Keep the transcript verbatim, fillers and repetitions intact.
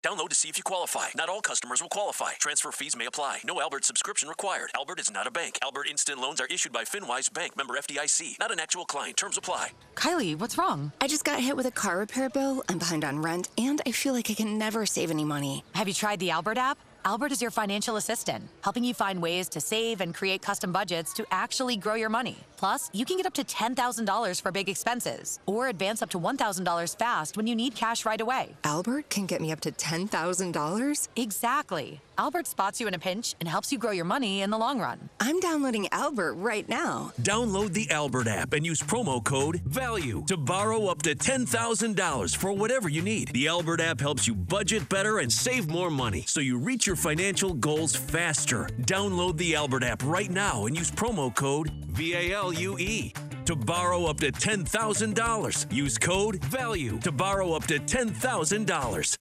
Download to see if you qualify. Not all customers will qualify. Transfer fees may apply. No Albert subscription required. Albert is not a bank. Albert Instant Loans are issued by FinWise Bank, member F D I C. Not an actual client. Terms apply. Kylie, what's wrong? I just got hit with a car repair bill. I'm behind on rent, and I feel like I can never save any money. Have you tried the Albert app? Albert is your financial assistant, helping you find ways to save and create custom budgets to actually grow your money. Plus, you can get up to ten thousand dollars for big expenses, or advance up to one thousand dollars fast when you need cash right away. Albert can get me up to ten thousand dollars? Exactly. Albert spots you in a pinch and helps you grow your money in the long run. I'm downloading Albert right now. Download the Albert app and use promo code VALUE to borrow up to ten thousand dollars for whatever you need. The Albert app helps you budget better and save more money, so you reach your financial goals faster. Download the Albert app right now and use promo code VALUE to borrow up to ten thousand dollars. Use code VALUE to borrow up to ten thousand dollars.